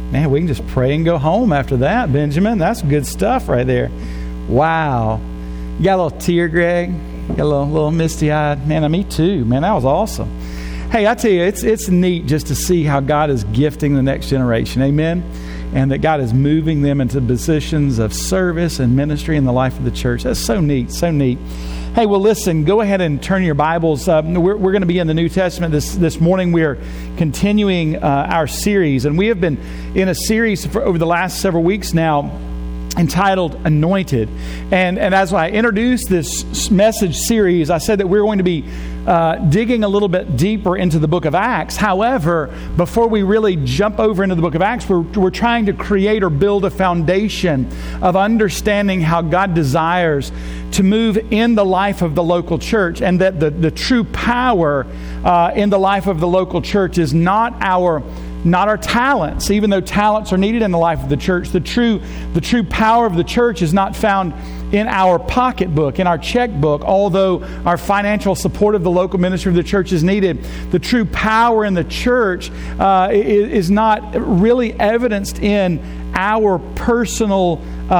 Man, we can just pray and go home after that, Benjamin. That's good stuff right there. Wow. You got a little tear, Greg? You got a little misty-eyed? Man, me too. Man, that was awesome. Hey, I tell you, it's neat just to see how God is gifting the next generation. Amen? And that God is moving them into positions of service and ministry in the life of the church. That's so neat, so neat. Hey, well, listen, go ahead and turn your Bibles. We're going to be in the New Testament this morning. We are continuing our series, and we have been in a series for over the last several weeks now entitled Anointed. And as I introduced this message series, I said that we're going to be digging a little bit deeper into the book of Acts. However, before we really jump over into the book of Acts, we're trying to create or build a foundation of understanding how God desires to move in the life of the local church, and that the true power in the life of the local church is not our talents, even though talents are needed in the life of the church. The true power of the church is not found in our pocketbook, in our checkbook, although our financial support of the local ministry of the church is needed. The true power in the church is not really evidenced in our personal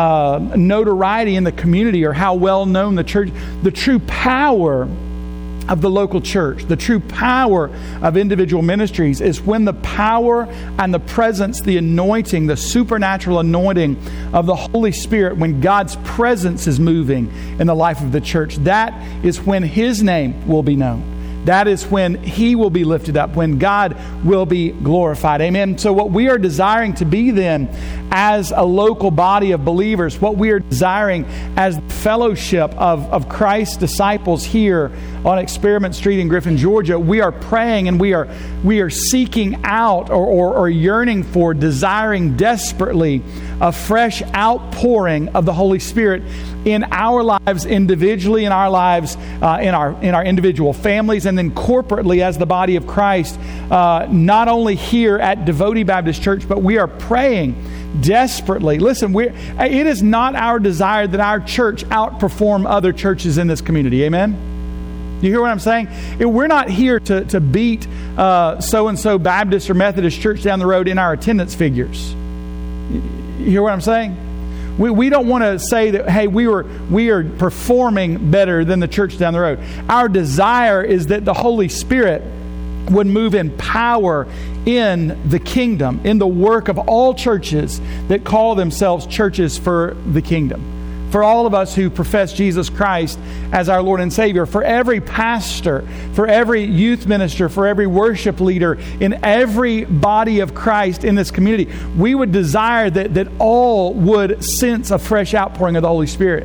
notoriety in the community or how well known the church. The true power of the local church, the true power of individual ministries, is when the power and the presence, the anointing, the supernatural anointing of the Holy Spirit, when God's presence is moving in the life of the church, that is when His name will be known. That is when He will be lifted up, when God will be glorified. Amen. So what we are desiring to be then as a local body of believers, what we are desiring as the fellowship of Christ's disciples here on Experiment Street in Griffin, Georgia, we are praying and we are seeking out or yearning for, desiring desperately a fresh outpouring of the Holy Spirit in our lives individually, in our lives, in our individual families, and then corporately as the body of Christ, not only here at Devotee Baptist Church, but we are praying desperately. Listen, it is not our desire that our church outperform other churches in this community. Amen? You hear what I'm saying? We're not here to beat so-and-so Baptist or Methodist church down the road in our attendance figures. You hear what I'm saying? We don't want to say that, hey, we are performing better than the church down the road. Our desire is that the Holy Spirit would move in power in the kingdom, in the work of all churches that call themselves churches for the kingdom. For all of us who profess Jesus Christ as our Lord and Savior, for every pastor, for every youth minister, for every worship leader, in every body of Christ in this community, we would desire that all would sense a fresh outpouring of the Holy Spirit.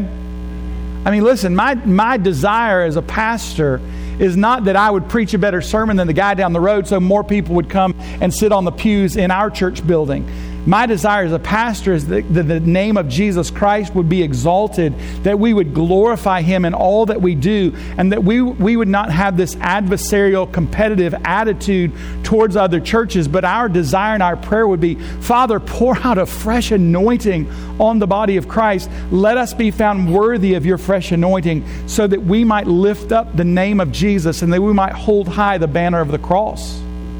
Amen? I mean, listen, my desire as a pastor is not that I would preach a better sermon than the guy down the road so more people would come and sit on the pews in our church building. My desire as a pastor is that the name of Jesus Christ would be exalted, that we would glorify Him in all that we do, and that we would not have this adversarial, competitive attitude towards other churches, but our desire and our prayer would be, Father, pour out a fresh anointing on the body of Christ. Let us be found worthy of Your fresh anointing so that we might lift up the name of Jesus and that we might hold high the banner of the cross.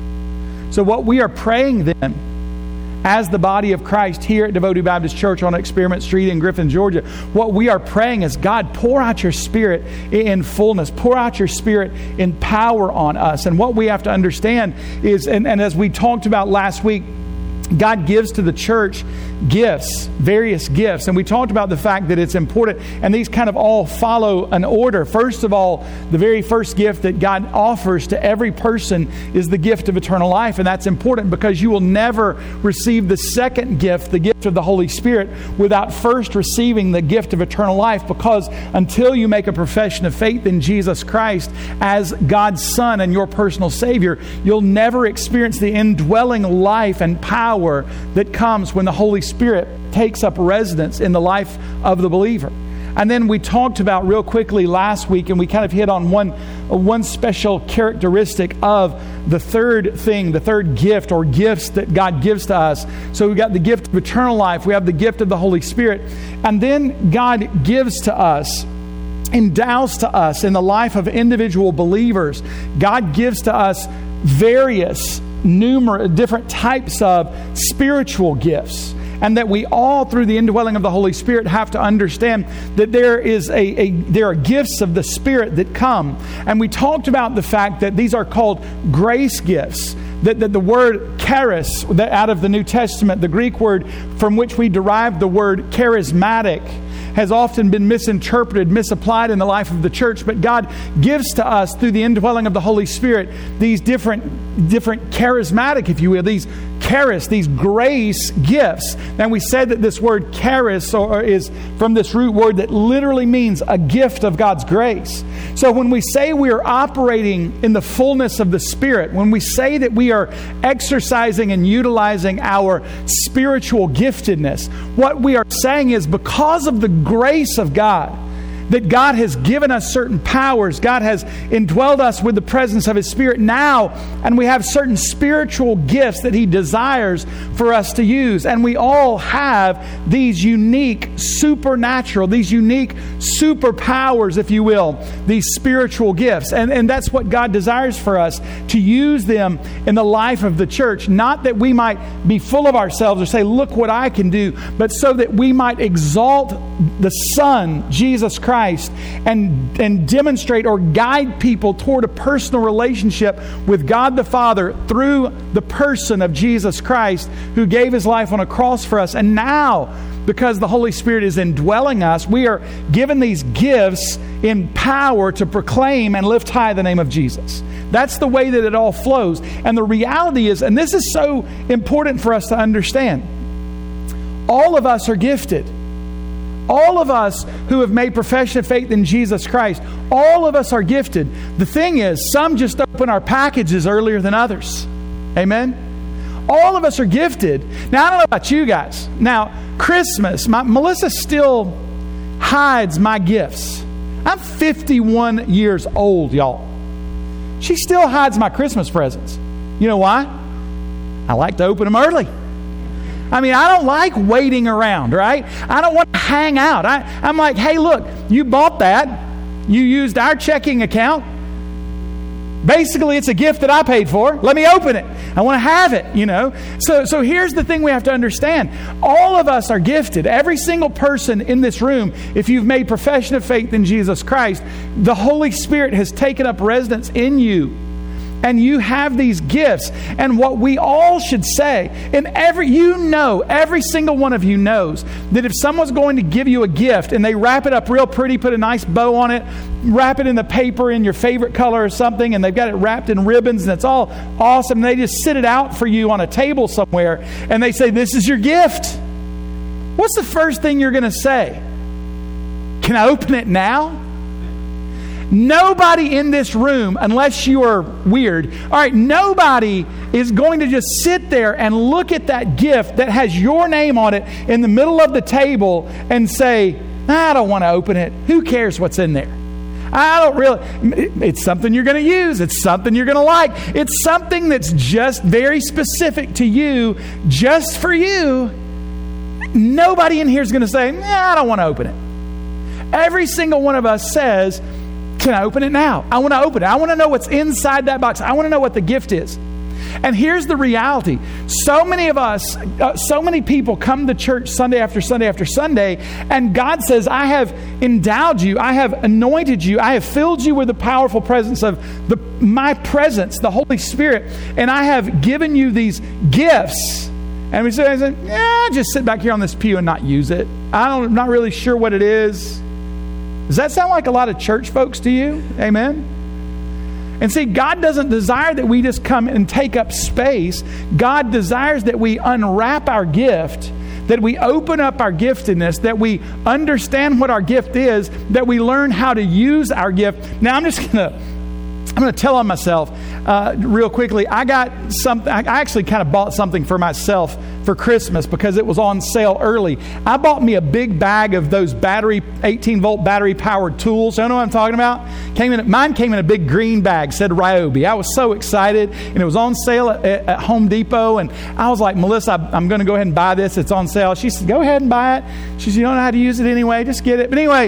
So what we are praying then, as the body of Christ here at Devotee Baptist Church on Experiment Street in Griffin, Georgia, what we are praying is, God, pour out Your Spirit in fullness. Pour out Your Spirit in power on us. And what we have to understand is, and as we talked about last week, God gives to the church gifts, various gifts. And we talked about the fact that it's important, and these kind of all follow an order. First of all, the very first gift that God offers to every person is the gift of eternal life. And that's important because you will never receive the second gift, the gift of the Holy Spirit, without first receiving the gift of eternal life. Because until you make a profession of faith in Jesus Christ as God's Son and your personal Savior, you'll never experience the indwelling life and power that comes when the Holy Spirit takes up residence in the life of the believer. And then we talked about real quickly last week, and we kind of hit on one special characteristic of the third thing, the third gift or gifts that God gives to us. So we've got the gift of eternal life, we have the gift of the Holy Spirit, and then God gives to us, endows to us in the life of individual believers, God gives to us various different types of spiritual gifts. And that we all, through the indwelling of the Holy Spirit, have to understand that there are gifts of the Spirit that come. And we talked about the fact that these are called grace gifts. That the word charis, that out of the New Testament, the Greek word from which we derive the word charismatic, has often been misinterpreted, misapplied in the life of the church. But God gives to us, through the indwelling of the Holy Spirit, these different charismatic, if you will, these charis, these grace gifts. And we said that this word charis is from this root word that literally means a gift of God's grace. So when we say we are operating in the fullness of the Spirit, when we say that we are exercising and utilizing our spiritual giftedness, what we are saying is because of the grace of God, that God has given us certain powers. God has indwelled us with the presence of His Spirit now, and we have certain spiritual gifts that He desires for us to use. And we all have these unique supernatural, these unique superpowers, if you will, these spiritual gifts. And that's what God desires for us, to use them in the life of the church. Not that we might be full of ourselves or say, look what I can do, but so that we might exalt the Son, Jesus Christ, and demonstrate or guide people toward a personal relationship with God the Father through the person of Jesus Christ, who gave His life on a cross for us. And now, because the Holy Spirit is indwelling us, we are given these gifts in power to proclaim and lift high the name of Jesus. That's the way that it all flows. And the reality is, and this is so important for us to understand, all of us are gifted. All of us who have made profession of faith in Jesus Christ, all of us are gifted. The thing is, some just open our packages earlier than others. Amen? All of us are gifted. Now, I don't know about you guys. Now, Christmas, Melissa still hides my gifts. I'm 51 years old, y'all. She still hides my Christmas presents. You know why? I like to open them early. I mean, I don't like waiting around, right? I don't want to hang out. I'm like, hey, look, you bought that. You used our checking account. Basically, it's a gift that I paid for. Let me open it. I want to have it, you know. So here's the thing we have to understand. All of us are gifted. Every single person in this room, if you've made profession of faith in Jesus Christ, the Holy Spirit has taken up residence in you. And you have these gifts. And what we all should say, and every single one of you knows that if someone's going to give you a gift and they wrap it up real pretty, put a nice bow on it, wrap it in the paper in your favorite color or something, and they've got it wrapped in ribbons and it's all awesome, and they just sit it out for you on a table somewhere and they say, this is your gift. What's the first thing you're going to say? Can I open it now? Nobody in this room, unless you are weird, all right, nobody is going to just sit there and look at that gift that has your name on it in the middle of the table and say, I don't want to open it. Who cares what's in there? I don't really. It's something you're going to use. It's something you're going to like. It's something that's just very specific to you, just for you. Nobody in here is going to say, I don't want to open it. Every single one of us says, can I open it now? I want to open it. I want to know what's inside that box. I want to know what the gift is. And here's the reality. So many of us, so many people come to church Sunday after Sunday after Sunday, and God says, I have endowed you, I have anointed you, I have filled you with the powerful presence of my presence, the Holy Spirit, and I have given you these gifts. And we say, just sit back here on this pew and not use it. I'm not really sure what it is. Does that sound like a lot of church folks to you? Amen? And see, God doesn't desire that we just come and take up space. God desires that we unwrap our gift, that we open up our giftedness, that we understand what our gift is, that we learn how to use our gift. Now, I'm going to tell on myself real quickly. I got something. I actually kind of bought something for myself for Christmas because it was on sale early. I bought me a big bag of those 18-volt battery-powered tools. You know what I'm talking about? Mine came in a big green bag, said Ryobi. I was so excited, and it was on sale at Home Depot. And I was like, Melissa, I'm going to go ahead and buy this. It's on sale. She said, go ahead and buy it. She said, you don't know how to use it anyway. Just get it. But anyway,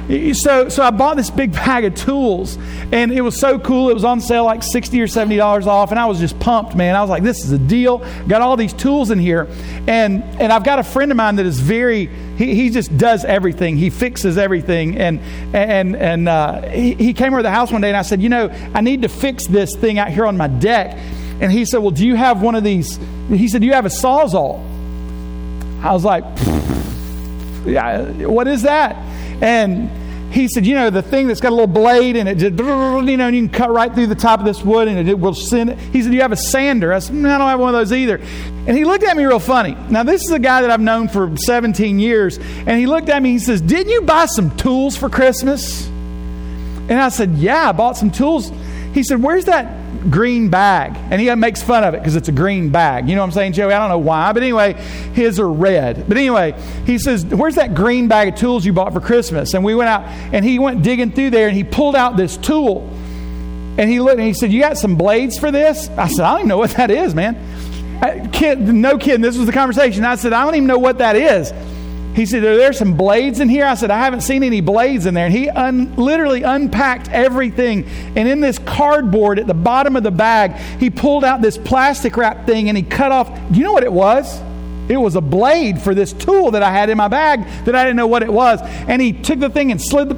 So I bought this big bag of tools, and it was so cool. It was on sale like $60 or $70 off, and I was just pumped, man. I was like, this is a deal. Got all these tools in here, and I've got a friend of mine that is he just does everything. He fixes everything, and he came over to the house one day, and I said, I need to fix this thing out here on my deck. And he said, well, do you have one of these? He said, do you have a Sawzall? I was like, yeah, what is that? And he said, the thing that's got a little blade and it just, and you can cut right through the top of this wood and it will send it. He said, do you have a sander? I said, I don't have one of those either. And he looked at me real funny. Now, this is a guy that I've known for 17 years. And he looked at me, he says, didn't you buy some tools for Christmas? And I said, yeah, I bought some tools. He said, where's that green bag? And he makes fun of it because it's a green bag. You know what I'm saying, Joey? I don't know why. But anyway, his are red. But anyway, he says, where's that green bag of tools you bought for Christmas? And we went out, and he went digging through there, and he pulled out this tool. And he looked, and he said, you got some blades for this? I said, I don't even know what that is, man. No kidding. This was the conversation. I said, I don't even know what that is. He said, are there some blades in here? I said, I haven't seen any blades in there. And he literally unpacked everything. And in this cardboard at the bottom of the bag, he pulled out this plastic wrap thing and he cut off. Do you know what it was? It was a blade for this tool that I had in my bag that I didn't know what it was. And he took the thing and slid the...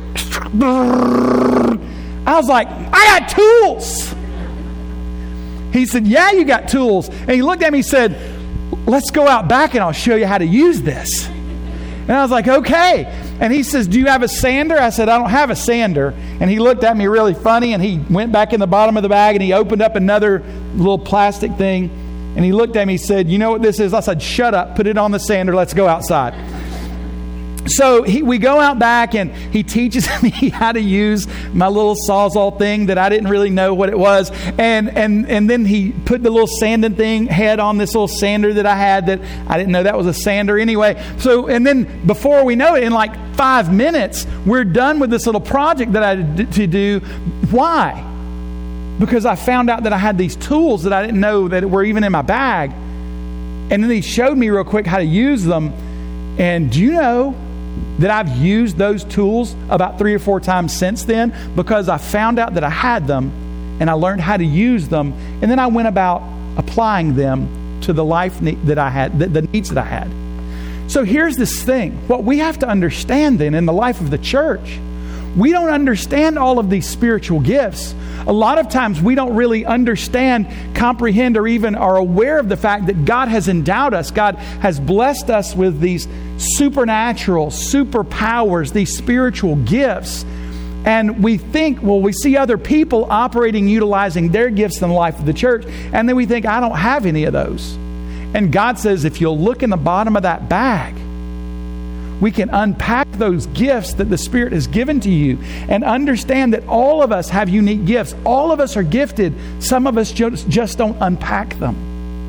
I was like, I got tools. He said, yeah, you got tools. And he looked at me and said, let's go out back and I'll show you how to use this. And I was like, okay. And he says, do you have a sander? I said, I don't have a sander. And he looked at me really funny, and he went back in the bottom of the bag, and he opened up another little plastic thing. And he looked at me and said, you know what this is? I said, shut up, put it on the sander, let's go outside. So we go out back, and he teaches me how to use my little Sawzall thing that I didn't really know what it was. And then he put the little sanding thing head on this little sander that I had that I didn't know that was a sander anyway. So, and then before we know it, in like 5 minutes, we're done with this little project that I had to do. Why? Because I found out that I had these tools that I didn't know that were even in my bag. And then he showed me real quick how to use them. And do you know that I've used those tools about 3 or 4 times since then, because I found out that I had them and I learned how to use them, and then I went about applying them to the life that I had, the needs that I had. So here's this thing. What we have to understand then in the life of the church, we don't understand all of these spiritual gifts. A lot of times we don't really understand, comprehend, or even are aware of the fact that God has endowed us. God has blessed us with these supernatural, superpowers, these spiritual gifts. And we think, well, we see other people operating, utilizing their gifts in the life of the church. And then we think, I don't have any of those. And God says, if you'll look in the bottom of that bag, we can unpack those gifts that the Spirit has given to you and understand that all of us have unique gifts. All of us are gifted. Some of us just don't unpack them.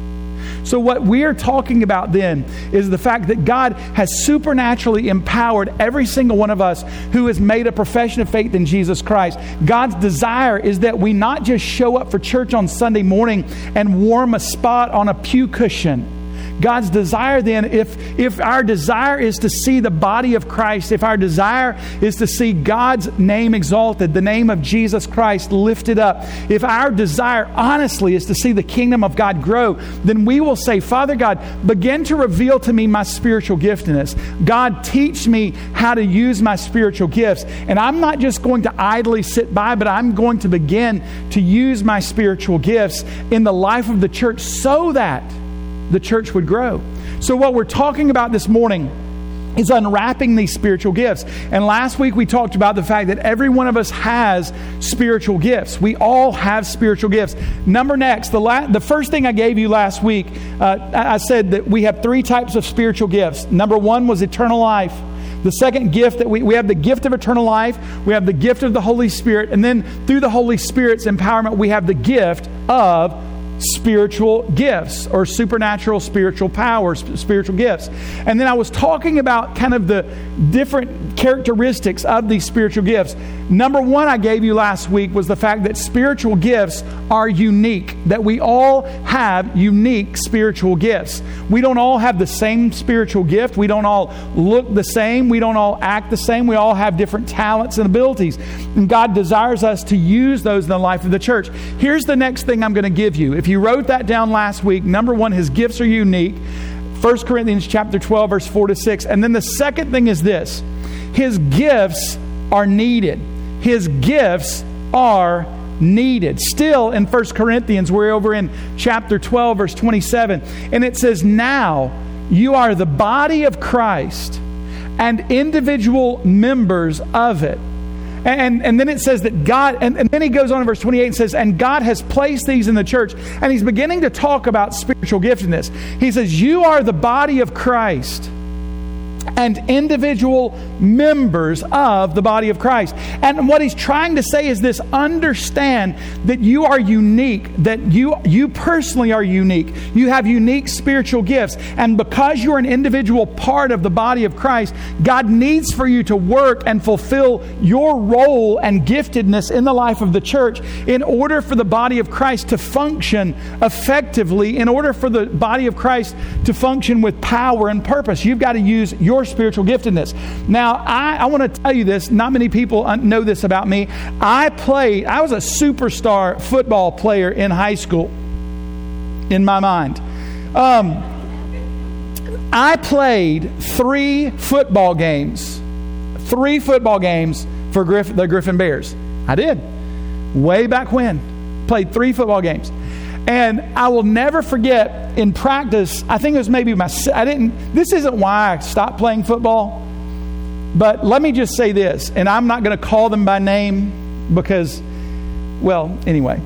So what we're talking about then is the fact that God has supernaturally empowered every single one of us who has made a profession of faith in Jesus Christ. God's desire is that we not just show up for church on Sunday morning and warm a spot on a pew cushion. God's desire then, if our desire is to see the body of Christ, if our desire is to see God's name exalted, the name of Jesus Christ lifted up, if our desire honestly is to see the kingdom of God grow, then we will say, Father God, begin to reveal to me my spiritual giftedness. God, teach me how to use my spiritual gifts. And I'm not just going to idly sit by, but I'm going to begin to use my spiritual gifts in the life of the church so that the church would grow. So what we're talking about this morning is unwrapping these spiritual gifts. And last week we talked about the fact that every one of us has spiritual gifts. We all have spiritual gifts. The first thing I gave you last week, I said that we have 3 types of spiritual gifts. Number 1 was eternal life. The second gift that we have the gift of eternal life. We have the gift of the Holy Spirit. And then through the Holy Spirit's empowerment, we have the gift of spiritual gifts or supernatural spiritual powers, spiritual gifts. And then I was talking about kind of the different characteristics of these spiritual gifts. Number one I gave you last week was the fact that spiritual gifts are unique, that we all have unique spiritual gifts. We don't all have the same spiritual gift. We don't all look the same. We don't all act the same. We all have different talents and abilities. And God desires us to use those in the life of the church. Here's the next thing I'm going to give you. If you wrote that down last week, number one, His gifts are unique. 1 Corinthians chapter 12, verse 4 to 6. And then the second thing is this. His gifts are needed. His gifts are needed. Still in 1 Corinthians, we're over in chapter 12, verse 27. And it says, now you are the body of Christ and individual members of it. And then it says that God, and then he goes on in verse 28 and says, and God has placed these in the church. And he's beginning to talk about spiritual giftedness. He says, you are the body of Christ and individual members of the body of Christ. And what he's trying to say is this: understand that you are unique, that you personally are unique. You have unique spiritual gifts. And because you're an individual part of the body of Christ, God needs for you to work and fulfill your role and giftedness in the life of the church in order for the body of Christ to function effectively, in order for the body of Christ to function with power and purpose. You've got to use your spiritual giftedness. Now, I want to tell you this. Not many people know this about me. I was a superstar football player in high school, in my mind. I played 3 football games for the Griffin Bears. I did. Way back when. Played 3 football games. And I will never forget, in practice, I think it was maybe this isn't why I stopped playing football, but let me just say this, and I'm not going to call them by name because, well, anyway,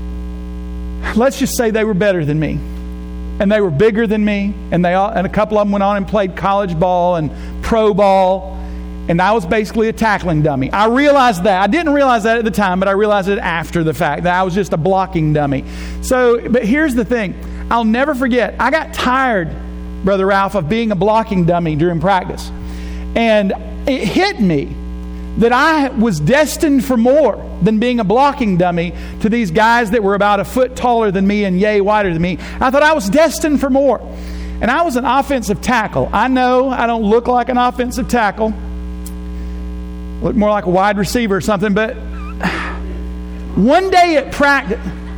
let's just say they were better than me, and they were bigger than me, and a couple of them went on and played college ball and pro ball. And I was basically a tackling dummy. I realized that. I didn't realize that at the time, but I realized it after the fact, that I was just a blocking dummy. But here's the thing. I'll never forget. I got tired, Brother Ralph, of being a blocking dummy during practice. And it hit me that I was destined for more than being a blocking dummy to these guys that were about a foot taller than me and yay wider than me. I thought I was destined for more. And I was an offensive tackle. I know I don't look like an offensive tackle. Look more like a wide receiver or something. But one day at practice,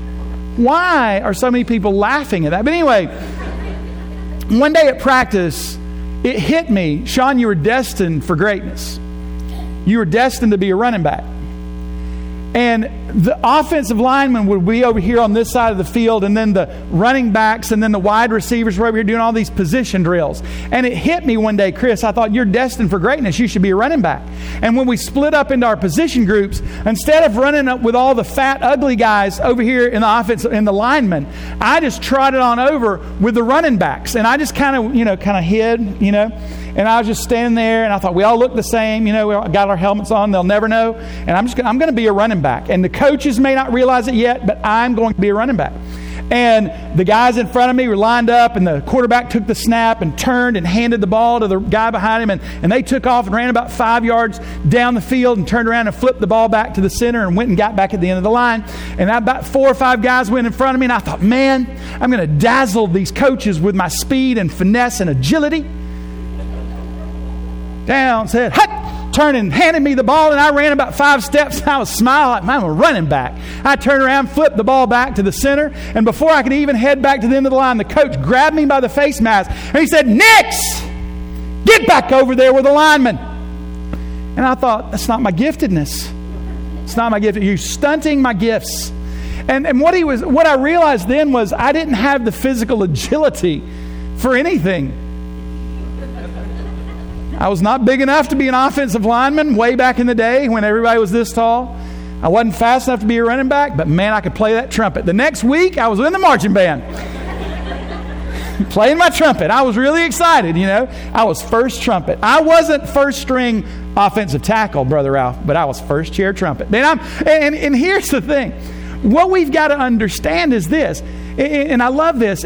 why are so many people laughing at that? But anyway, one day at practice, it hit me, Sean, you were destined for greatness. You were destined to be a running back. And the offensive linemen would be over here on this side of the field, and then the running backs and then the wide receivers were over here doing all these position drills. And it hit me one day, Chris, I thought, you're destined for greatness. You should be a running back. And when we split up into our position groups, instead of running up with all the fat, ugly guys over here in the offense and the linemen, I just trotted on over with the running backs. And I just kind of hid, And I was just standing there, and I thought, we all look the same. We all got our helmets on. They'll never know. And I'm going to be a running back. And the coaches may not realize it yet, but I'm going to be a running back. And the guys in front of me were lined up, and the quarterback took the snap and turned and handed the ball to the guy behind him. And they took off and ran about 5 yards down the field and turned around and flipped the ball back to the center and went and got back at the end of the line. And about 4 or 5 guys went in front of me, and I thought, man, I'm going to dazzle these coaches with my speed and finesse and agility. Down, said, hut, turned and handed me the ball, and I ran about 5 steps. I was smiling like I'm a running back. I turned around, flipped the ball back to the center, and before I could even head back to the end of the line, the coach grabbed me by the face mask, and he said, Nix, get back over there with the lineman. And I thought, that's not my giftedness. It's not my gift. You're stunting my gifts. And what I realized then was I didn't have the physical agility for anything. I was not big enough to be an offensive lineman way back in the day when everybody was this tall. I wasn't fast enough to be a running back, but man, I could play that trumpet. The next week, I was in the marching band. Playing my trumpet. I was really excited, I was first trumpet. I wasn't first string offensive tackle, Brother Ralph, but I was first chair trumpet. And here's the thing. what we've got to understand is this, and I love this.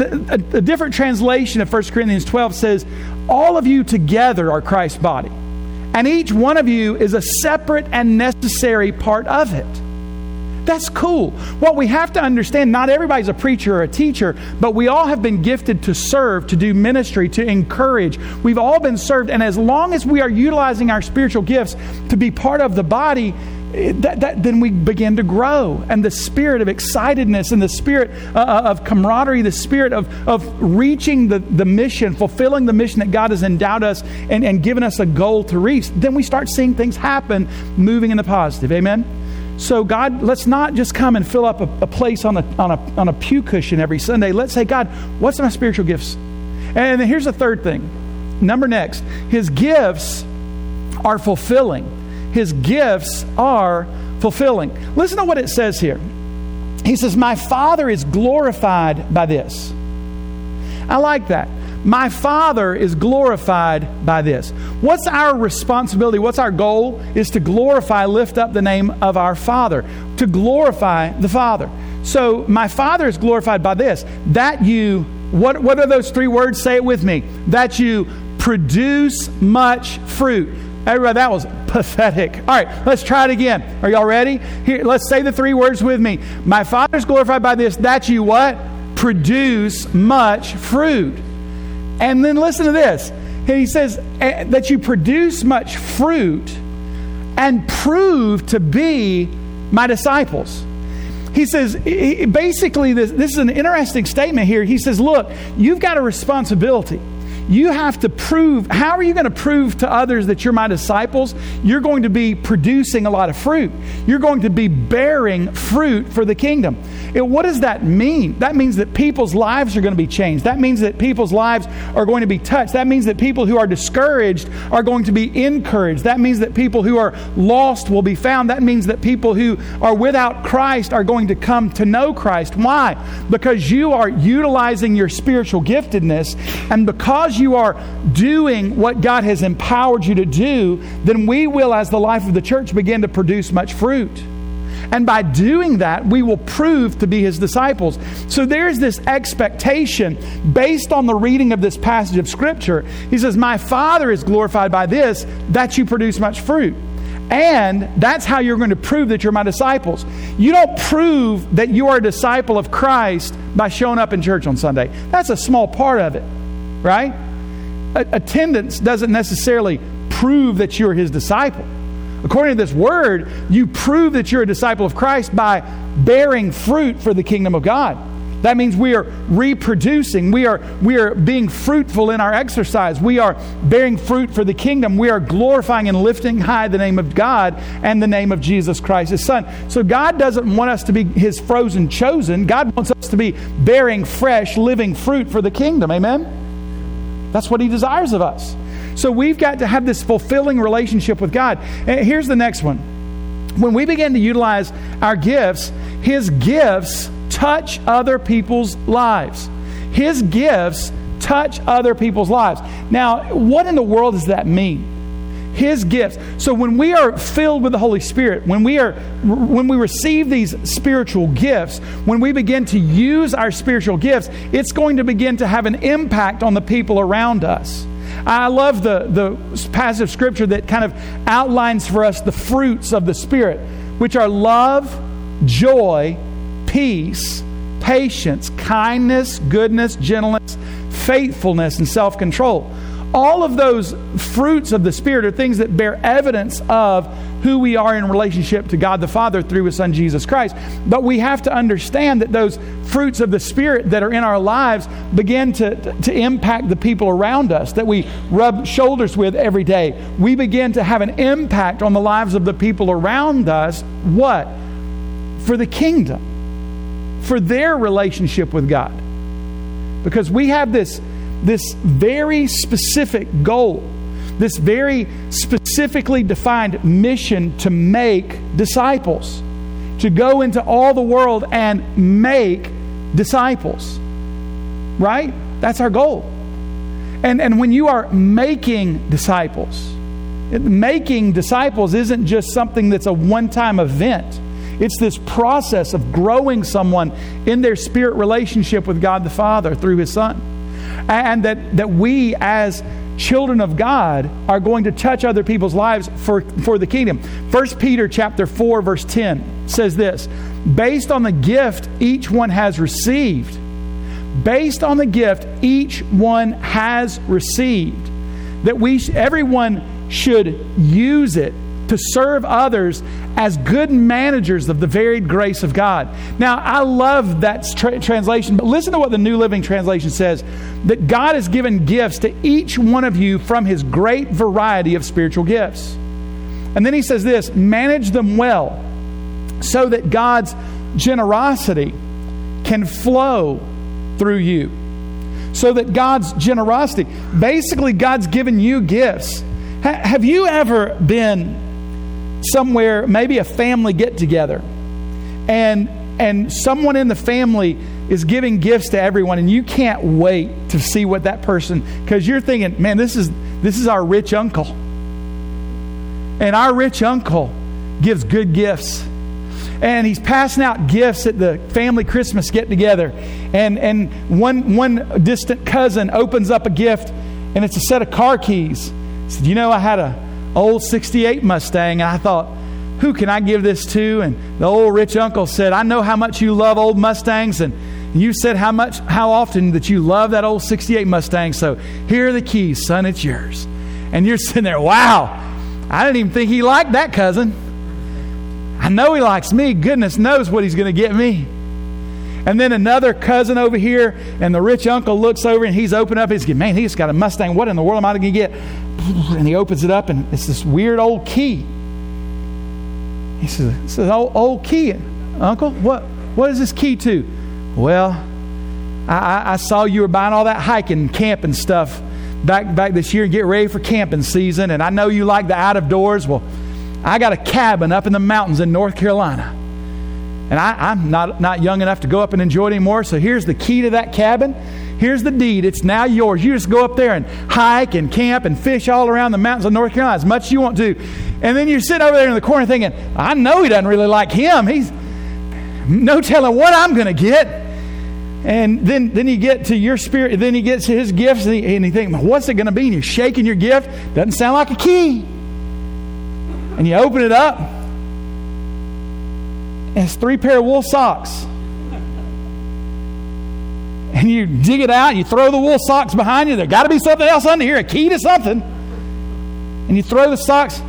A different translation of 1 Corinthians 12 says, all of you together are Christ's body, and each one of you is a separate and necessary part of it. That's cool. What we have to understand, not everybody's a preacher or a teacher, but we all have been gifted to serve, to do ministry, to encourage. We've all been served, and as long as we are utilizing our spiritual gifts to be part of the body, then we begin to grow. And the spirit of excitedness and the spirit of camaraderie, the spirit of reaching the mission, fulfilling the mission that God has endowed us and given us a goal to reach, then we start seeing things happen moving in the positive. Amen? So God, let's not just come and fill up a place on a pew cushion every Sunday. Let's say, God, what's my spiritual gifts? And then here's the third thing. Number next, His gifts are fulfilling. His gifts are fulfilling. Listen to what it says here. He says, my Father is glorified by this. I like that. My Father is glorified by this. What's our responsibility? What's our goal? Is to glorify, lift up the name of our Father. To glorify the Father. So, my Father is glorified by this. That you, what are those three words? Say it with me. That you produce much fruit. Everybody, that was pathetic. All right, let's try it again. Are y'all ready? Here, let's say the three words with me. My Father is glorified by this, that you what? Produce much fruit. And then listen to this. He says that you produce much fruit and prove to be my disciples. He says, basically, this is an interesting statement here. He says, look, you've got a responsibility. You have to prove. How are you going to prove to others that you're my disciples? You're going to be producing a lot of fruit. You're going to be bearing fruit for the kingdom. And what does that mean? That means that people's lives are going to be changed. That means that people's lives are going to be touched. That means that people who are discouraged are going to be encouraged. That means that people who are lost will be found. That means that people who are without Christ are going to come to know Christ. Why? Because you are utilizing your spiritual giftedness, and because you are doing what God has empowered you to do, then we will, as the life of the church, begin to produce much fruit. And by doing that, we will prove to be His disciples. So there's this expectation based on the reading of this passage of Scripture. He says, my Father is glorified by this, that you produce much fruit. And that's how you're going to prove that you're my disciples. You don't prove that you are a disciple of Christ by showing up in church on Sunday. That's a small part of it, right? Attendance doesn't necessarily prove that you're His disciple. According to this word, you prove that you're a disciple of Christ by bearing fruit for the kingdom of God. That means we are reproducing. We are being fruitful in our exercise. We are bearing fruit for the kingdom. We are glorifying and lifting high the name of God and the name of Jesus Christ, His Son. So God doesn't want us to be His frozen chosen. God wants us to be bearing fresh, living fruit for the kingdom. Amen? That's what He desires of us. So we've got to have this fulfilling relationship with God. And here's the next one. When we begin to utilize our gifts, His gifts touch other people's lives. His gifts touch other people's lives. Now, what in the world does that mean? His gifts. So when we are filled with the Holy Spirit, when we receive these spiritual gifts, when we begin to use our spiritual gifts, it's going to begin to have an impact on the people around us. I love the passage of Scripture that kind of outlines for us the fruits of the Spirit, which are love, joy, peace, patience, kindness, goodness, gentleness, faithfulness, and self-control. All of those fruits of the Spirit are things that bear evidence of who we are in relationship to God the Father through His Son Jesus Christ. But we have to understand that those fruits of the Spirit that are in our lives begin to impact the people around us that we rub shoulders with every day. We begin to have an impact on the lives of the people around us. What? For the kingdom. For their relationship with God. Because we have this very specific goal, this very specifically defined mission to make disciples, to go into all the world and make disciples. Right? That's our goal. And when you are making disciples isn't just something that's a one-time event. It's this process of growing someone in their spirit relationship with God the Father through His Son. And that we as children of God are going to touch other people's lives for the kingdom. 1 Peter chapter 4, verse 10 says this, based on the gift each one has received. Based on the gift each one has received. That everyone should use it to serve others as good managers of the varied grace of God. Now, I love that translation, but listen to what the New Living Translation says, that God has given gifts to each one of you from His great variety of spiritual gifts. And then he says this, manage them well so that God's generosity can flow through you. So that God's generosity, basically God's given you gifts. Have you ever been somewhere, maybe a family get-together, and someone in the family is giving gifts to everyone, and you can't wait to see what that person, because you're thinking, man, this is our rich uncle. And our rich uncle gives good gifts. And he's passing out gifts at the family Christmas get-together. And one distant cousin opens up a gift, and it's a set of car keys. He said, you know, I had a old 68 Mustang, and I thought, who can I give this to? And the old rich uncle said, I know how much you love old Mustangs, and you said how often that you love that old 68 Mustang, so here are the keys, son, it's yours. And you're sitting there, wow, I didn't even think he liked that cousin. I know he likes me. Goodness knows what he's going to get me. And then another cousin over here, and the rich uncle looks over, and he's opened up his gift. Man, he's got a Mustang. What in the world am I going to get? And he opens it up, and it's this weird old key. He says, "This is old key, Uncle. What is this key to?" Well, I saw you were buying all that hiking, camping stuff back this year and get ready for camping season, and I know you like the out of doors. Well, I got a cabin up in the mountains in North Carolina, and I'm not young enough to go up and enjoy it anymore. So here's the key to that cabin. Here's the deed. It's now yours. You just go up there and hike and camp and fish all around the mountains of North Carolina as much as you want to. And then you're sitting over there in the corner thinking, I know he doesn't really like him. He's no telling what I'm going to get. And then you get to your spirit. Then he gets his gifts, and you think, what's it going to be? And you're shaking your gift. Doesn't sound like a key. And you open it up, and it's 3 pair of wool socks. And you dig it out, and you throw the wool socks behind you. There's got to be something else under here, a key to something. And you throw the socks.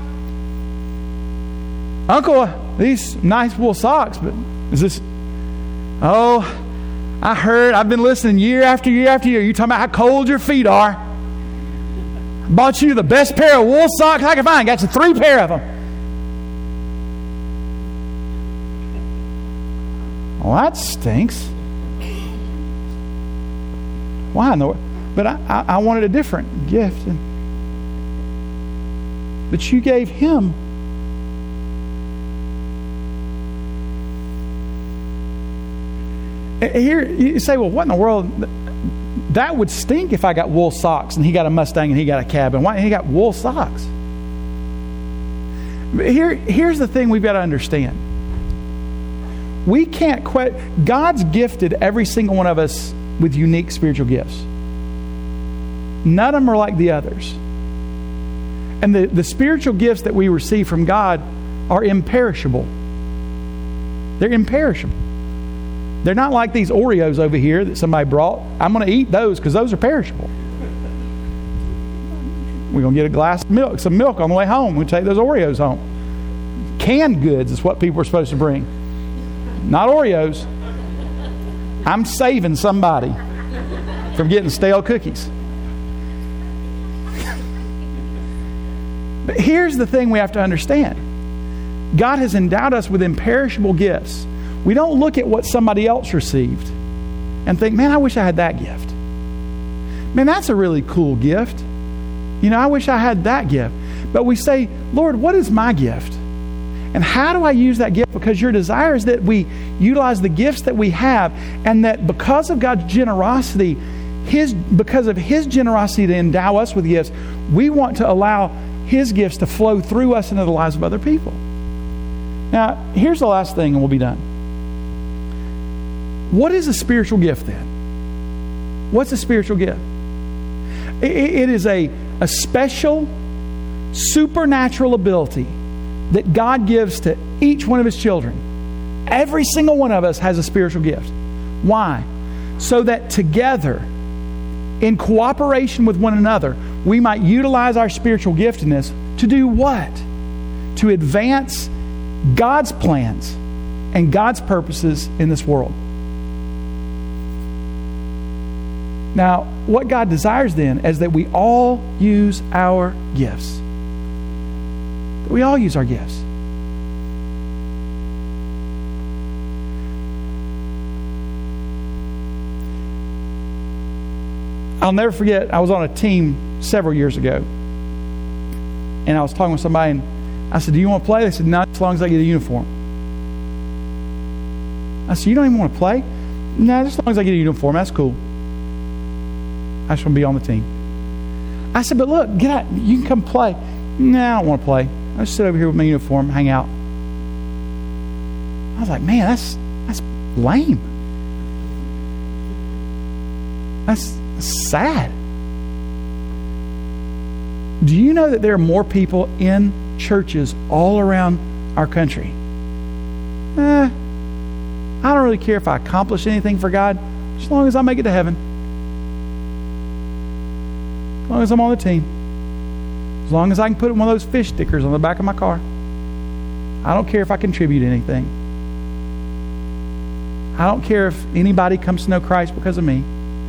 Uncle, these nice wool socks, but is this... Oh, I heard, I've been listening year after year after year. You're talking about how cold your feet are. I bought you the best pair of wool socks I could find. Got you 3 pair of them. Well, that stinks. Why in the world? But I wanted a different gift. But you gave him. Here, you say, well, what in the world? That would stink if I got wool socks and he got a Mustang and he got a cabin. Why he got wool socks? But here's the thing we've got to understand. We can't quit. God's gifted every single one of us with unique spiritual gifts. None of them are like the others. And the spiritual gifts that we receive from God are imperishable. They're imperishable. They're not like these Oreos over here that somebody brought. I'm going to eat those because those are perishable. We're going to get a glass of milk, some milk on the way home. We'll take those Oreos home. Canned goods is what people are supposed to bring. Not Oreos. I'm saving somebody from getting stale cookies. But here's the thing we have to understand. God has endowed us with imperishable gifts. We don't look at what somebody else received and think, man, I wish I had that gift. Man, that's a really cool gift. You know, I wish I had that gift. But we say, Lord, what is my gift? And how do I use that gift? Because your desire is that we utilize the gifts that we have, and that because of God's generosity, because of His generosity to endow us with gifts, we want to allow His gifts to flow through us into the lives of other people. Now, here's the last thing and we'll be done. What is a spiritual gift then? What's a spiritual gift? It is a special, supernatural ability that God gives to each one of His children. Every single one of us has a spiritual gift. Why? So that together, in cooperation with one another, we might utilize our spiritual giftedness to do what? To advance God's plans and God's purposes in this world. Now, what God desires then is that we all use our gifts. That we all use our gifts. I'll never forget, I was on a team several years ago. And I was talking with somebody and I said, do you want to play? They said, no, as long as I get a uniform. I said, you don't even want to play? No, just as long as I get a uniform, that's cool. I just want to be on the team. I said, but look, get out. You can come play. No, I don't want to play. I'll just sit over here with my uniform, hang out. I was like, man, that's lame. That's sad. Do you know that there are more people in churches all around our country? I don't really care if I accomplish anything for God, as long as I make it to heaven. As long as I'm on the team. As long as I can put one of those fish stickers on the back of my car. I don't care if I contribute anything. I don't care if anybody comes to know Christ because of me.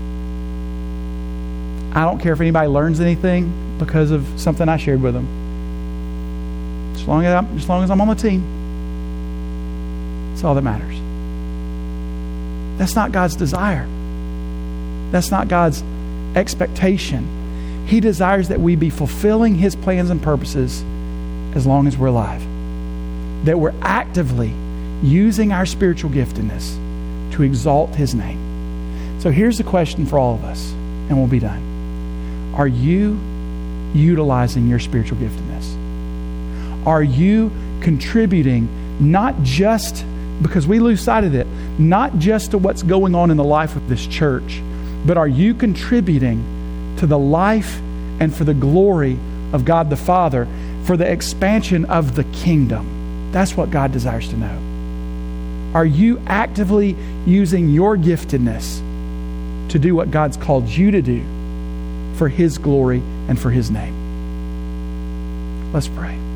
I don't care if anybody learns anything because of something I shared with them. As long as I'm on the team, that's all that matters. That's not God's desire. That's not God's expectation. He desires that we be fulfilling His plans and purposes as long as we're alive. That we're actively using our spiritual giftedness to exalt His name. So here's the question for all of us, and we'll be done. Are you utilizing your spiritual giftedness? Are you contributing, not just, because we lose sight of it, not just to what's going on in the life of this church, but are you contributing to the life and for the glory of God the Father, for the expansion of the kingdom? That's what God desires to know. Are you actively using your giftedness to do what God's called you to do for His glory and for His name? Let's pray.